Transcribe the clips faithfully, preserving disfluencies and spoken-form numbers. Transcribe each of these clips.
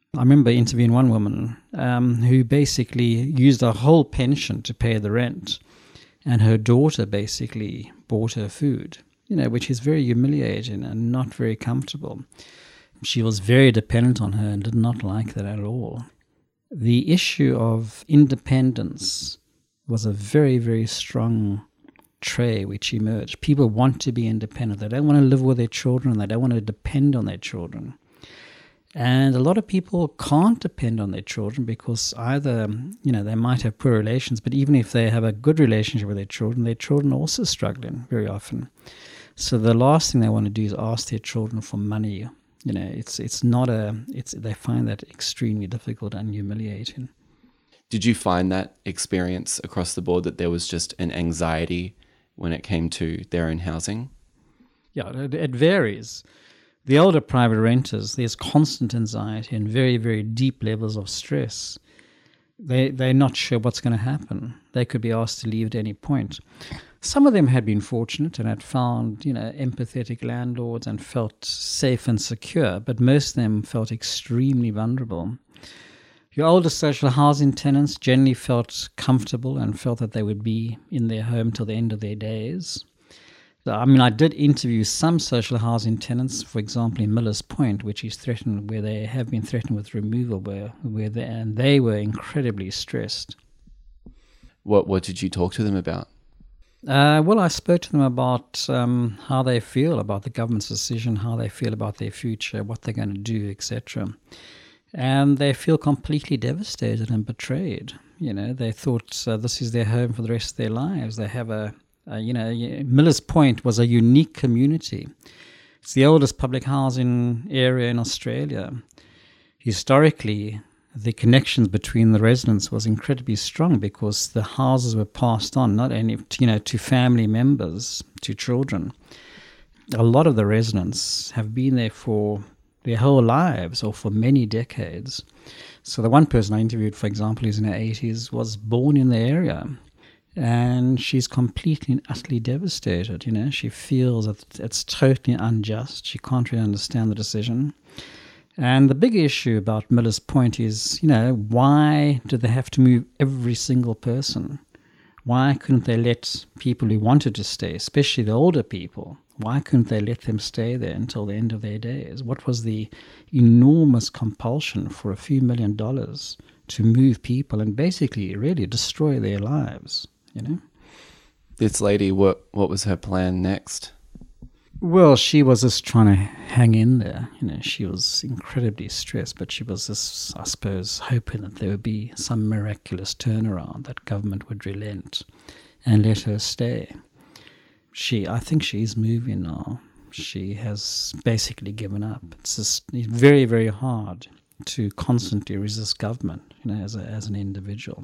I remember interviewing one woman um, who basically used her whole pension to pay the rent, and her daughter basically bought her food, you know, which is very humiliating and not very comfortable. She was very dependent on her and did not like that at all. The issue of independence was a very, very strong trait which emerged. People want to be independent. They don't want to live with their children. They don't want to depend on their children. And a lot of people can't depend on their children because either, you know, they might have poor relations, but even if they have a good relationship with their children, their children are also struggling very often. So the last thing they want to do is ask their children for money. You know, it's it's not a, it's they find that extremely difficult and humiliating. Did you find that experience across the board, that there was just an anxiety when it came to their own housing? Yeah, it, it varies. The older private renters, there's constant anxiety and very, very deep levels of stress. They, they're not sure what's going to happen. They could be asked to leave at any point. Some of them had been fortunate and had found, you know, empathetic landlords and felt safe and secure, but most of them felt extremely vulnerable. Your older social housing tenants generally felt comfortable and felt that they would be in their home till the end of their days. I mean, I did interview some social housing tenants, for example, in Millers Point, which is threatened, where they have been threatened with removal, where, where they, and they were incredibly stressed. What What did you talk to them about? Uh, well, I spoke to them about um, how they feel about the government's decision, how they feel about their future, what they're going to do, et cetera. And they feel completely devastated and betrayed. You know, they thought uh, this is their home for the rest of their lives. They have a Uh, you know, Millers Point was a unique community. It's the oldest public housing area in Australia. Historically, the connections between the residents was incredibly strong because the houses were passed on, not only to, you know, to family members, to children. A lot of the residents have been there for their whole lives or for many decades. So the one person I interviewed, for example, who's in her eighties, was born in the area. And she's completely and utterly devastated. You know, she feels that it's totally unjust. She can't really understand the decision. And the big issue about Millers Point is, you know, why do they have to move every single person? Why couldn't they let people who wanted to stay, especially the older people, why couldn't they let them stay there until the end of their days? What was the enormous compulsion for a few million dollars to move people and basically really destroy their lives? You know, this lady, what what was her plan next? Well, she was just trying to hang in there. You know, she was incredibly stressed, but she was just, I suppose, hoping that there would be some miraculous turnaround, that government would relent and let her stay. She, I think she's moving now. She has basically given up. It's just very, very hard to constantly resist government, you know, as a, as an individual.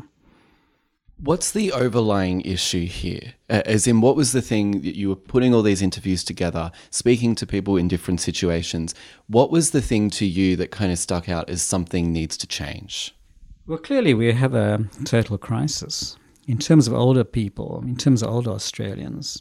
What's the overlying issue here? As in, what was the thing that you were putting all these interviews together, speaking to people in different situations? What was the thing to you that kind of stuck out as something needs to change? Well, clearly we have a total crisis. In terms of older people, in terms of older Australians,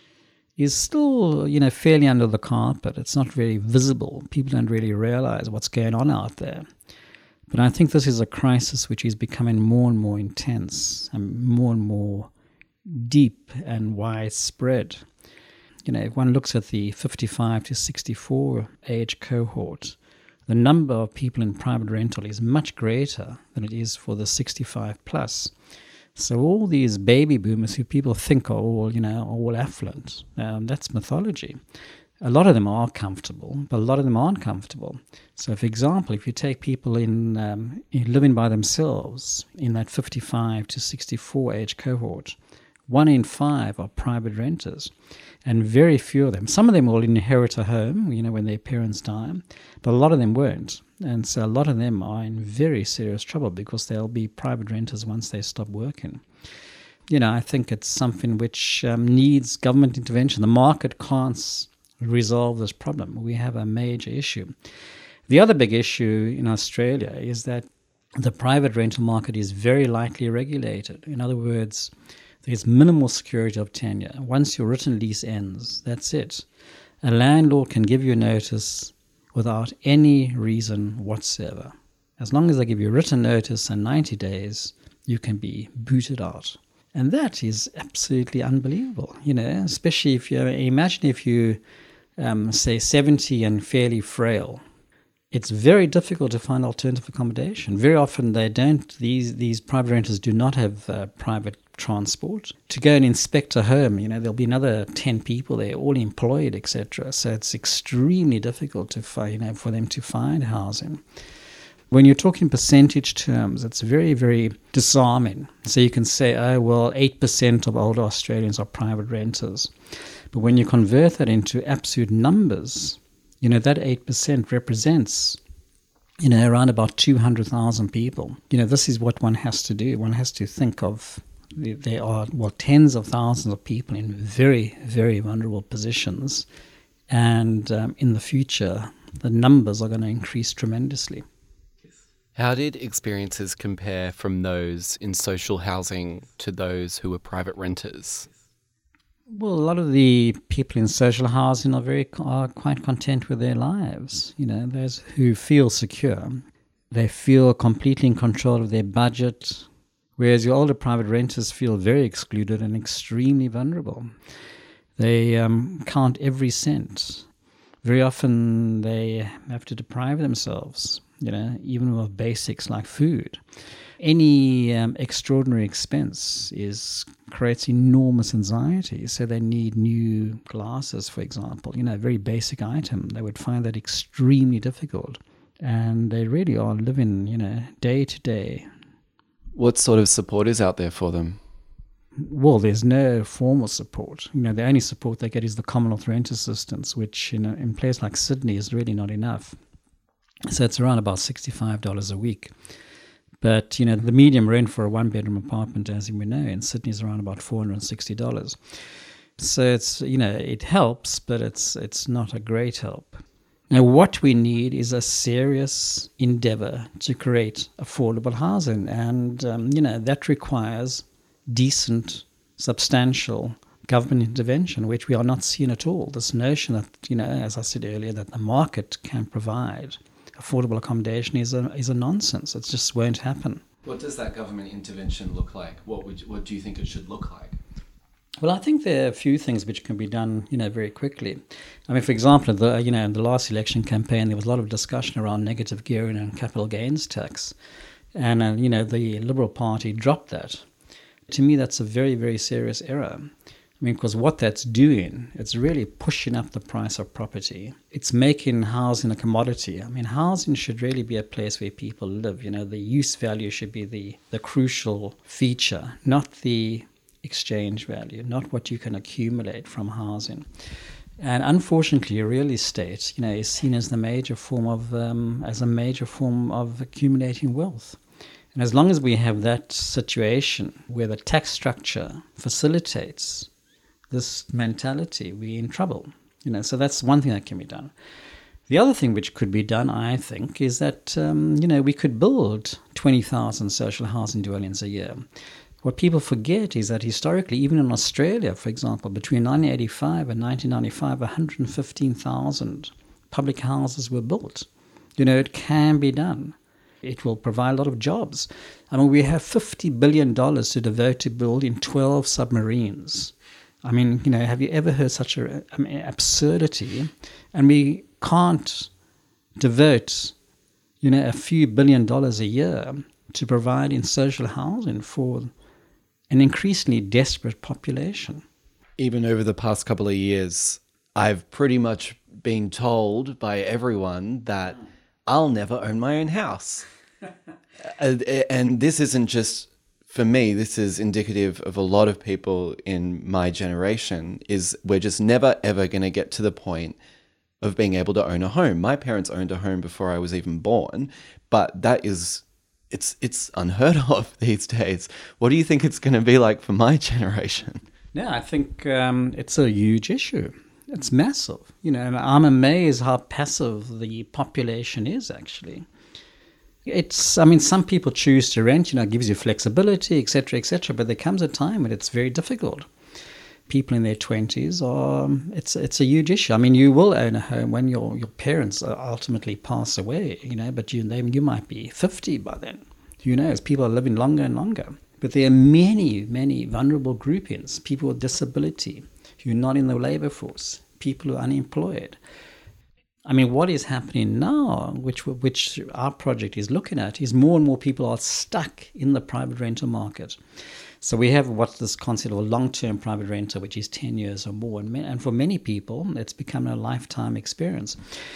is still, you know, fairly under the carpet. It's not very visible. People don't really realize what's going on out there. But I think this is a crisis which is becoming more and more intense and more and more deep and widespread. You know, if one looks at the fifty-five to sixty-four age cohort, the number of people in private rental is much greater than it is for the sixty-five plus. So all these baby boomers who people think are all, you know, all affluent, um, that's mythology. A lot of them are comfortable, but a lot of them aren't comfortable. So, for example, if you take people in, um, in living by themselves in that fifty-five to sixty-four age cohort, one in five are private renters, and very few of them. Some of them will inherit a home, you know, when their parents die, but a lot of them won't. And so a lot of them are in very serious trouble because they'll be private renters once they stop working. You know, I think it's something which um, needs government intervention. The market can't resolve this problem. We have a major issue. The other big issue in Australia is that the private rental market is very lightly regulated. In other words, there's minimal security of tenure. Once your written lease ends, that's it. A landlord can give you notice without any reason whatsoever. As long as they give you written notice and ninety days, you can be booted out. And that is absolutely unbelievable, you know, especially if you imagine if you, um, say, seventy and fairly frail. It's very difficult to find alternative accommodation. Very often they don't, these, these private renters do not have uh, private transport. To go and inspect a home, you know, there'll be another ten people there, all employed, et cetera. So it's extremely difficult to find, you know, for them to find housing. When you're talking percentage terms, it's very, very disarming. So you can say, oh, well, eight percent of older Australians are private renters. But when you convert that into absolute numbers, you know, that eight percent represents, you know, around about two hundred thousand people. You know, this is what one has to do. One has to think of, there are, well, tens of thousands of people in very, very vulnerable positions. And um, in the future, the numbers are going to increase tremendously. How did experiences compare from those in social housing to those who were private renters? Well, a lot of the people in social housing are very are quite content with their lives. You know, those who feel secure, they feel completely in control of their budget, whereas your older private renters feel very excluded and extremely vulnerable. They um, count every cent. Very often they have to deprive themselves, you know, even of basics like food. Any um, extraordinary expense is creates enormous anxiety. So they need new glasses, for example, you know, a very basic item. They would find that extremely difficult. And they really are living, you know, day to day. What sort of support is out there for them? Well, there's no formal support. You know, the only support they get is the Commonwealth Rent Assistance, which, you know, in a place like Sydney is really not enough. So it's around about sixty-five dollars a week. But, you know, the medium rent for a one-bedroom apartment, as we know, in Sydney is around about four hundred sixty dollars. So it's, you know, it helps, but it's it's not a great help. Now, what we need is a serious endeavor to create affordable housing. And, um, you know, that requires decent, substantial government intervention, which we are not seeing at all. This notion that, you know, as I said earlier, that the market can provide affordable accommodation is a is a nonsense. It just won't happen. What does that government intervention look like? What would what do you think it should look like? Well, I think there are a few things which can be done, you know, very quickly. I mean, for example, the you know, in the last election campaign, there was a lot of discussion around negative gearing and capital gains tax, and uh, you know, the Liberal Party dropped that. To me, that's a very, very serious error. I mean, because what that's doing, it's really pushing up the price of property. It's making housing a commodity. I mean, housing should really be a place where people live. You know, the use value should be the, the crucial feature, not the exchange value, not what you can accumulate from housing. And unfortunately, real estate, you know, is seen as the major form of um, as a major form of accumulating wealth. And as long as we have that situation where the tax structure facilitates this mentality, we're in trouble. You know, so that's one thing that can be done. The other thing which could be done, I think, is that um, you know, we could build twenty thousand social housing dwellings a year. What people forget is that historically, even in Australia, for example, between nineteen eighty-five and nineteen ninety-five, one hundred fifteen thousand public houses were built. You know, it can be done. It will provide a lot of jobs. I mean, we have fifty billion dollars to devote to building twelve submarines. I mean, you know, have you ever heard such a, I mean, absurdity? And we can't devote, you know, a few billion dollars a year to providing social housing for an increasingly desperate population. Even over the past couple of years, I've pretty much been told by everyone that I'll never own my own house. and, and this isn't just for me, this is indicative of a lot of people in my generation, is we're just never, ever going to get to the point of being able to own a home. My parents owned a home before I was even born, but that is, it's it's unheard of these days. What do you think it's going to be like for my generation? Yeah, I think um, it's a huge issue. It's massive. You know, and I'm amazed how passive the population is, actually. It's, I mean, some people choose to rent, you know, it gives you flexibility, et cetera, et cetera, but there comes a time when it's very difficult. people in their twenties are, it's it's a huge issue. I mean, you will own a home when your, your parents ultimately pass away, you know, but you, they, you might be fifty by then. Who knows? People are living longer and longer. But there are many, many vulnerable groupings, people with disability who are not in the labor force, people who are unemployed. I mean, what is happening now, which which our project is looking at, is more and more people are stuck in the private rental market. So we have what's this concept of a long-term private renter, which is ten years or more. And, and for many people, it's become a lifetime experience.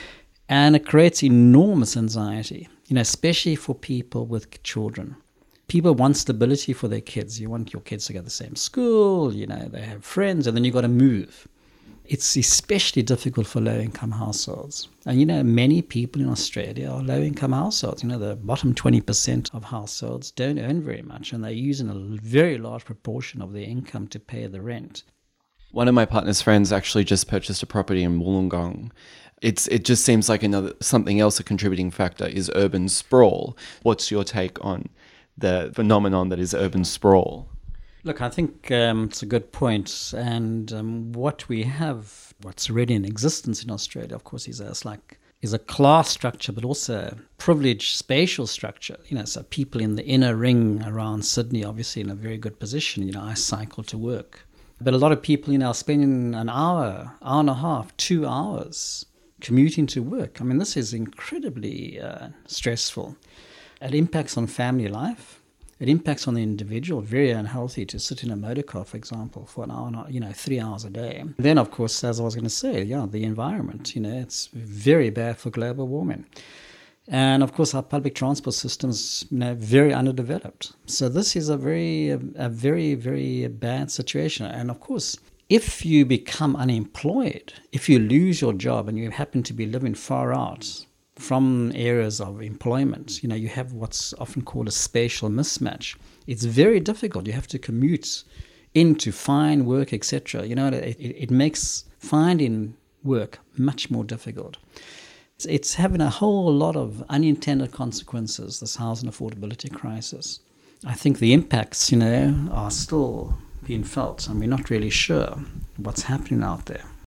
And it creates enormous anxiety, you know, especially for people with children. People want stability for their kids. You want your kids to go to the same school, you know, they have friends, and then you've got to move. It's especially difficult for low-income households. And, you know, many people in Australia are low-income households. You know, the bottom twenty percent of households don't earn very much, and they're using a very large proportion of their income to pay the rent. One of my partner's friends actually just purchased a property in Wollongong. It's It just seems like another something else, a contributing factor, is urban sprawl. What's your take on the phenomenon that is urban sprawl? Look, I think um, it's a good point. And um, what we have, what's already in existence in Australia, of course, is a, it's like, is a class structure, but also a privileged spatial structure. You know, so people in the inner ring around Sydney, obviously in a very good position. You know, I cycle to work. But a lot of people, you know, are spending an hour, hour and a half, two hours commuting to work. I mean, this is incredibly uh, stressful. It impacts on family life. It impacts on the individual. Very unhealthy to sit in a motor car, for example, for an hour, you know, three hours a day. Then, of course, as I was going to say, yeah, the environment, you know, it's very bad for global warming. And, of course, our public transport system's, you know, very underdeveloped. So this is a very, a very, very bad situation. And, of course, if you become unemployed, if you lose your job and you happen to be living far out from areas of employment, you know, you have what's often called a spatial mismatch. It's very difficult. You have to commute in to find work, et cetera. You know, it, it makes finding work much more difficult. It's, it's having a whole lot of unintended consequences, this housing affordability crisis. I think the impacts, you know, are still being felt, and we're not really sure what's happening out there.